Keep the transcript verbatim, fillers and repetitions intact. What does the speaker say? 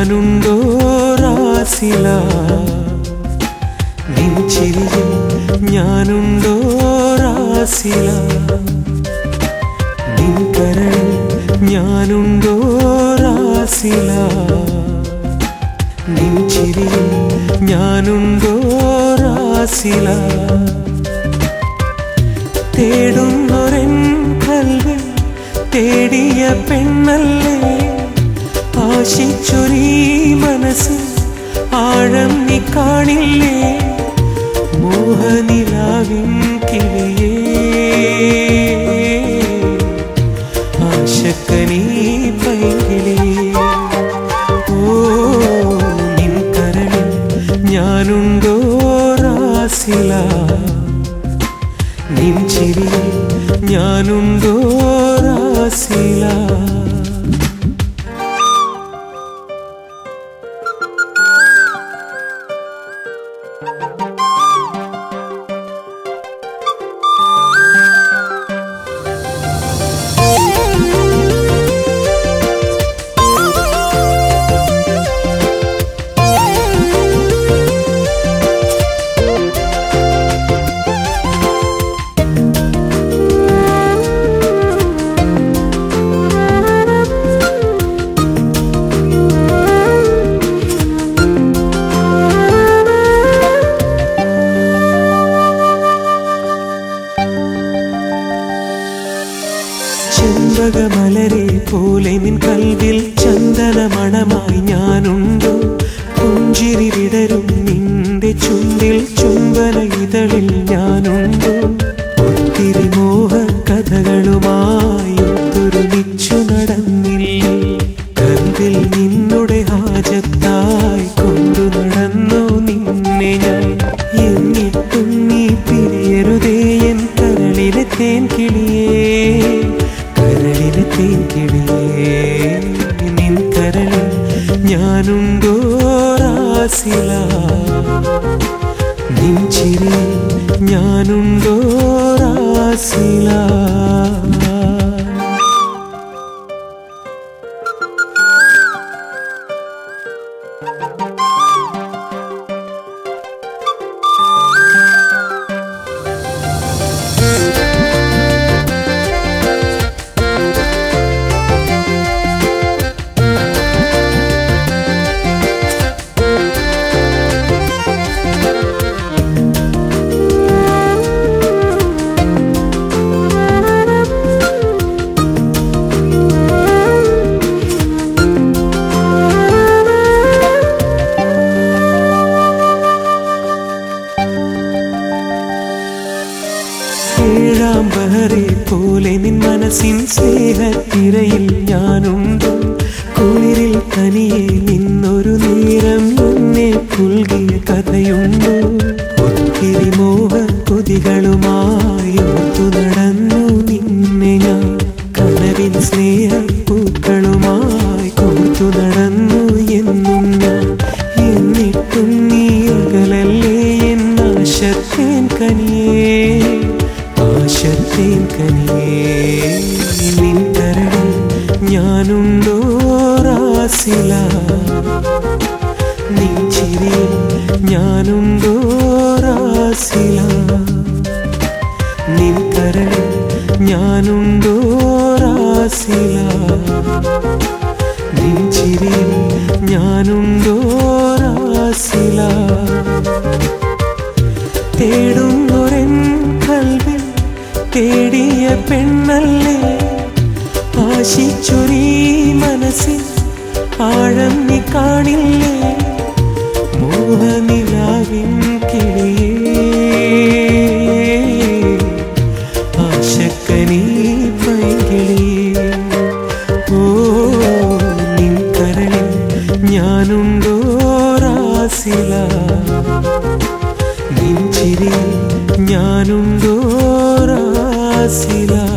ഞാനുണ്ടോ രാസില നിൻ ചിരിയിൽ ഞാനുണ്ടോ രാസില നിൻ കരളിൽ ഞാനുണ്ടോ രാസില നിൻ ചിരിയിൽ ഞാനുണ്ടോ രാസില തേടുന്നൊരെൻ കൽവിൽ തേടിയ പെണ്ണല്ലേ ആശിച്ചൊരീ മനസ്സിൽ ആഴം നീ കാണില്ലേ മോഹനിലാവിൻ കിളിയേ ആശക്കനീ പൈകിളിയേ ഓ നിൻ കരളിൽ ഞാനുണ്ടോ രാസില നിൻ ചിരിയിൽ ഞാനുണ്ടോ രാസില ചെമ്പകമലരെ പോലെ നിൻ കൽവിൽ ചന്ദനമണമായി ഞാനുണ്ടോ പുഞ്ചിരി വിടരും നിന്റെ ചുണ്ടിൽ ചുംബന ഇതളിൽ ഞാനുണ്ടോ ഒത്തിരി മോഹ കഥകളുമായി ഒത്തൊരുമിച്ചു നടന്നില്ലേ കൽവിൽ നിന്നുടെ ഹാജത്തായി കൊണ്ടു നടന്നു നിന്നെ ഞാൻ എന്നിട്ടും നീ പിരിയരുതേ എൻ കരളിലെ തേൻ കിളിയേ കരളിലെ തേൻ കിളിയേ നിൻ കരളിൽ ഞാനുണ്ടോ രാസില നിൻ ചിരിയിൽ ഞാനുണ്ടോ രാസില ഏഴാം ബഹറെ പോലെ നിൻ മനസ്സിൻ സ്നേഹത്തിരയിൽ ഞാനുണ്ടോ കുളിരിൽ തനിയെ നിന്നൊരു നേരം എന്നെ പുൽകിയ കഥയുണ്ടോ ഒത്തിരി മോഹ കൊതികളുമായി ഒത്തു നടന്നു നിന്നെ ഞാൻ കനവിൻ സ്നേഹപ്പൂക്കളുമായി കോർത്തു നടന്നു എന്നും ഞാൻ എന്നിട്ടും നീ അകലല്ലേ എന്നാശത്തേൻ കനിയേ ആശത്തേൻ കനിയേ നിൻ കരളിൽ ഞാനുണ്ടോ രാസില നിൻ ചിരിയിൽ ഞാനുണ്ടോ രാസില നിൻ കരളിൽ ഞാനുണ്ടോ രാസില നിൻ ചിരിയിൽ ഞാനുണ്ടോ രാസില തേടുന്നൊരെൻ കൽവിൽ തേടിയ പെണ്ണല്ലേ ആശിച്ചൊരീ മനസ്സിൽ ആഴം നീ കാണില്ലേ മോഹനിലാവിൻ കിളിയേ ആശക്കനീ പൈകിളിയേ ഓ നിൻ കരളിൽ ഞാനുണ്ടോ രാസില നിൻ ചിരിയിൽ ഞാനുണ്ടോ രാസില